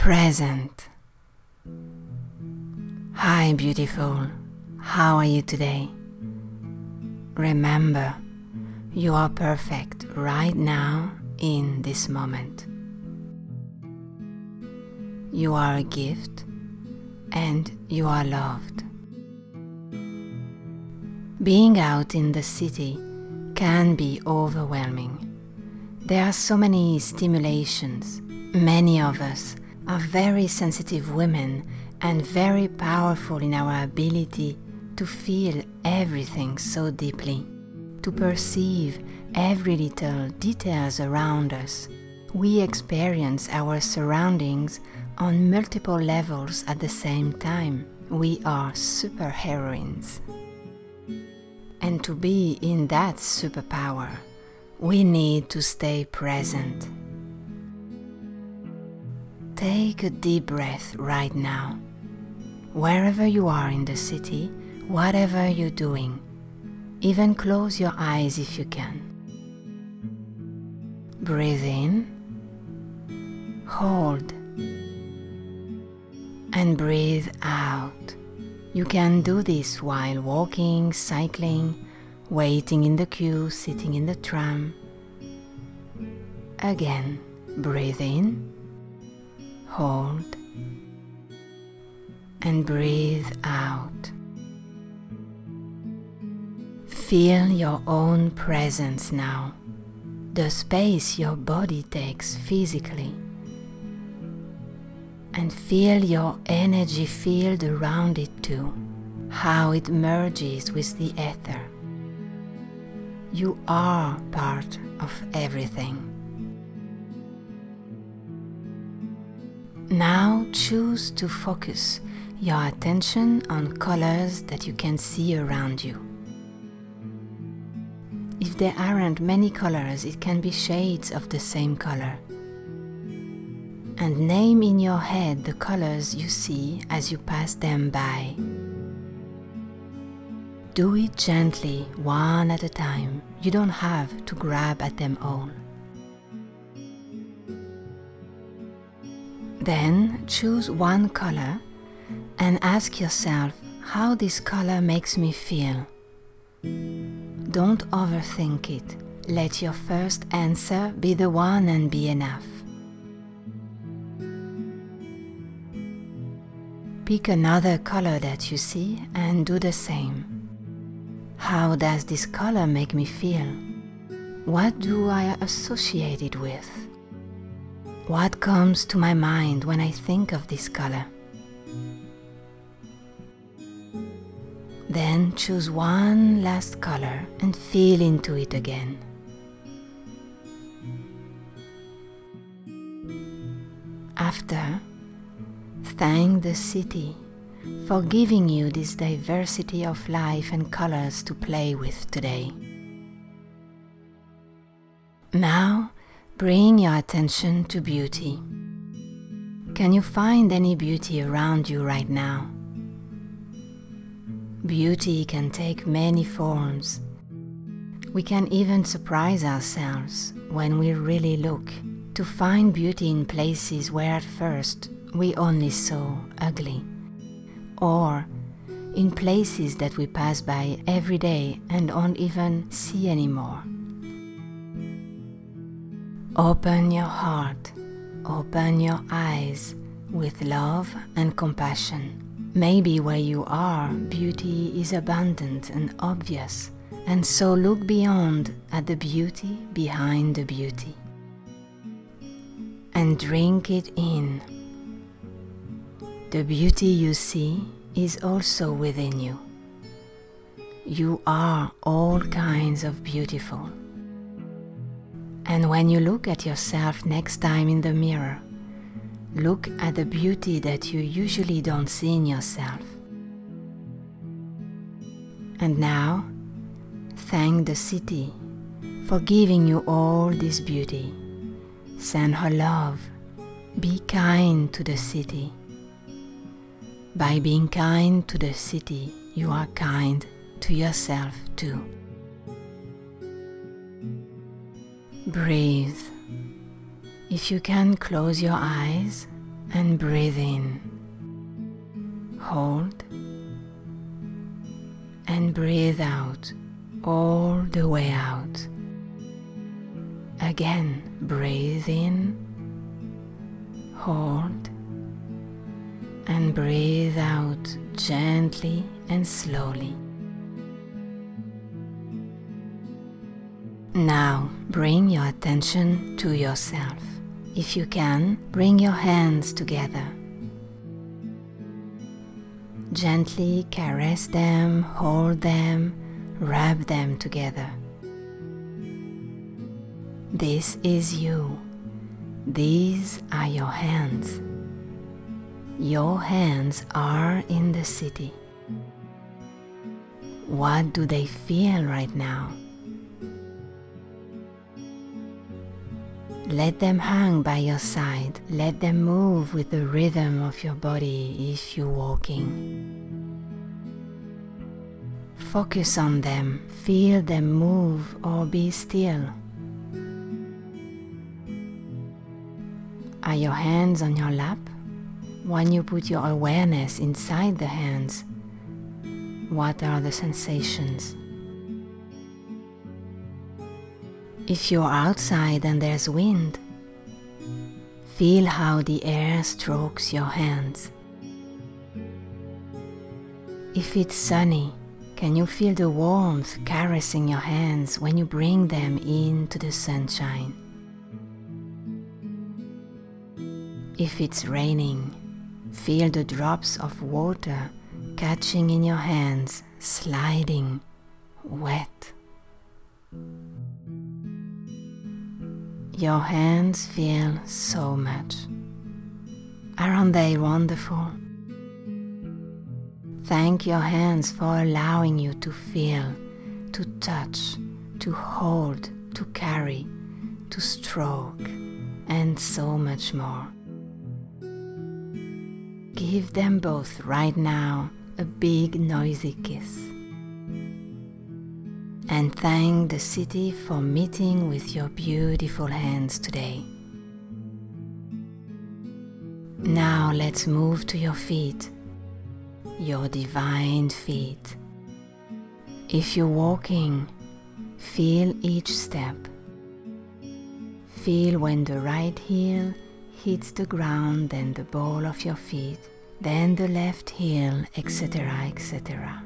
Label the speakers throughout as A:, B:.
A: present. Hi, beautiful. How are you today? Remember, you are perfect right now in this moment. You are a gift and you are loved. Being out in the city can be overwhelming. There are so many stimulations. Many of us are very sensitive women and very powerful in our ability to feel everything so deeply, to perceive every little details around us. We experience our surroundings on multiple levels at the same time. We are superheroines. And to be in that superpower, we need to stay present. Take a deep breath right now. Wherever you are in the city, whatever you're doing, even close your eyes if you can. Breathe in, hold, and breathe out. You can do this while walking, cycling, waiting in the queue, sitting in the tram. Again, breathe in, hold, and breathe out. Feel your own presence now, the space your body takes physically, and feel your energy field around it too, how it merges with the ether. You are part of everything. Now choose to focus your attention on colors that you can see around you. If there aren't many colors, it can be shades of the same color. And name in your head the colors you see as you pass them by. Do it gently, one at a time. You don't have to grab at them all. Then choose one color and ask yourself how this color makes me feel. Don't overthink it. Let your first answer be the one and be enough. Pick another color that you see and do the same. How does this color make me feel? What do I associate it with? What comes to my mind when I think of this color? Then choose one last color and feel into it again. After, thank the city for giving you this diversity of life and colors to play with today. Now, bring your attention to beauty. Can you find any beauty around you right now? Beauty can take many forms. We can even surprise ourselves when we really look to find beauty in places where at first we only saw ugly, or in places that we pass by every day and don't even see anymore. Open your heart, open your eyes with love and compassion. Maybe where you are, beauty is abundant and obvious, and so look beyond at the beauty behind the beauty. And drink it in. The beauty you see is also within you. You are all kinds of beautiful. And when you look at yourself next time in the mirror, look at the beauty that you usually don't see in yourself. And now, thank the city for giving you all this beauty. Send her love. Be kind to the city. By being kind to the city, you are kind to yourself too. Breathe. If you can, close your eyes and breathe in. Hold and breathe out, all the way out. Again, breathe in, hold, and breathe out gently and slowly. Now, bring your attention to yourself. If you can, bring your hands together. Gently caress them, hold them, rub them together. This is you. These are your hands. Your hands are in the city. What do they feel right now? Let them hang by your side. Let them move with the rhythm of your body if you're walking. Focus on them. Feel them move or be still. Are your hands on your lap? When you put your awareness inside the hands, what are the sensations? If you're outside and there's wind, feel how the air strokes your hands. If it's sunny, can you feel the warmth caressing your hands when you bring them into the sunshine? If it's raining, feel the drops of water catching in your hands, sliding, wet. Your hands feel so much. Aren't they wonderful? Thank your hands for allowing you to feel, to touch, to hold, to carry, to stroke, and so much more. Give them both right now a big noisy kiss. And thank the city for meeting with your beautiful hands today. Now let's move to your feet, your divine feet. If you're walking, feel each step. Feel when the right heel hits the ground, then the ball of your feet, then the left heel, etc., etc.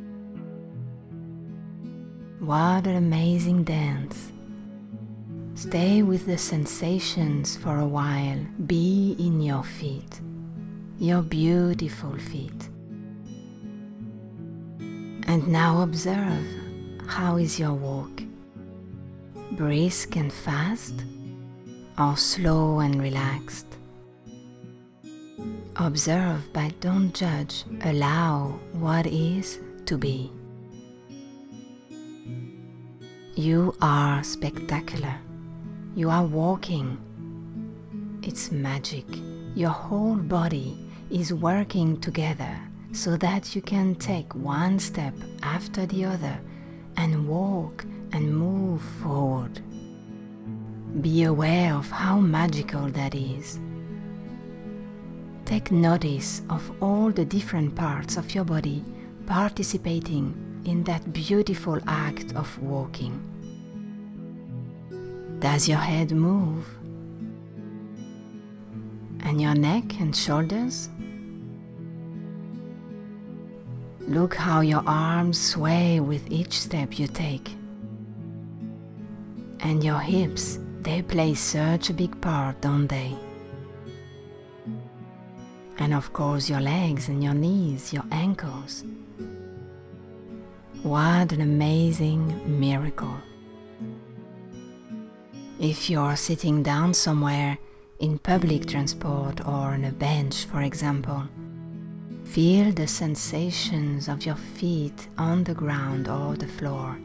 A: What an amazing dance. Stay with the sensations for a while. Be in your feet, your beautiful feet. And now observe, how is your walk? Brisk and fast, or slow and relaxed? Observe but don't judge. Allow what is to be. You are spectacular. You are walking. It's magic. Your whole body is working together so that you can take one step after the other and walk and move forward. Be aware of how magical that is. Take notice of all the different parts of your body participating in that beautiful act of walking. Does your head move? And your neck and shoulders? Look how your arms sway with each step you take. And your hips, they play such a big part, don't they? And of course your legs and your knees, your ankles. What an amazing miracle. If you're sitting down somewhere in public transport or on a bench, for example, feel the sensations of your feet on the ground or the floor.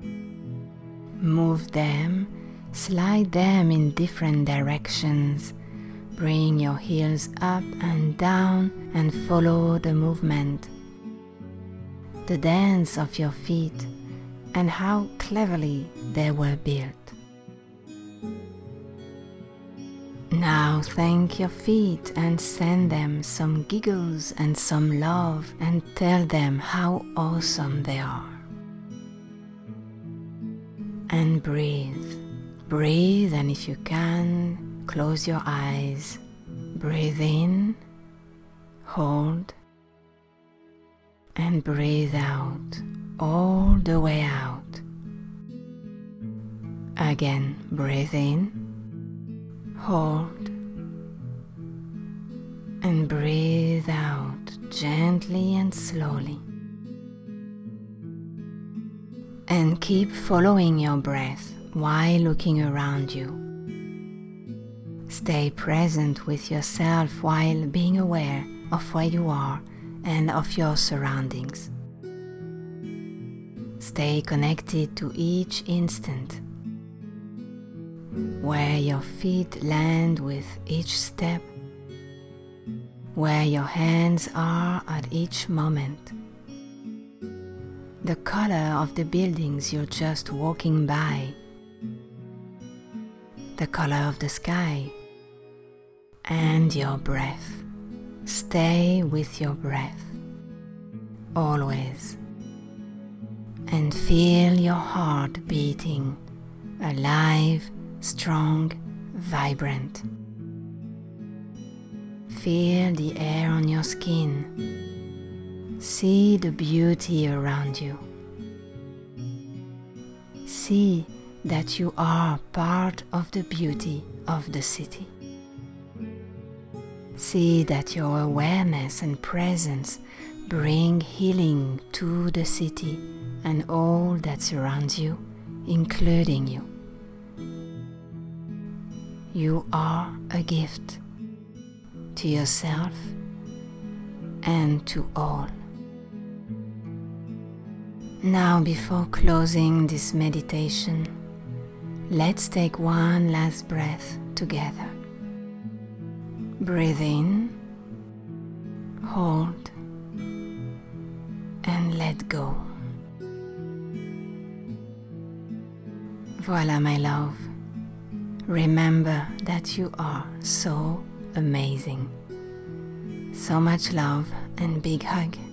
A: Move them, slide them in different directions. Bring your heels up and down and follow the movement. The dance of your feet and how cleverly they were built. Now thank your feet and send them some giggles and some love and tell them how awesome they are. And breathe. Breathe, and if you can, close your eyes. Breathe in, hold, and breathe out, all the way out. Again, breathe in, hold, and breathe out gently and slowly. And keep following your breath while looking around you. Stay present with yourself while being aware of where you are and of your surroundings. Stay connected to each instant, where your feet land with each step, where your hands are at each moment, the color of the buildings you're just walking by, the color of the sky, and your breath. Stay with your breath, always, and feel your heart beating, alive, strong, vibrant. Feel the air on your skin. See the beauty around you. See that you are part of the beauty of the city. See that your awareness and presence bring healing to the city and all that surrounds you, including you. You are a gift to yourself and to all. Now, before closing this meditation, let's take one last breath together. Breathe in, hold, and let go. Voila, my love. Remember that you are so amazing. So much love and big hug.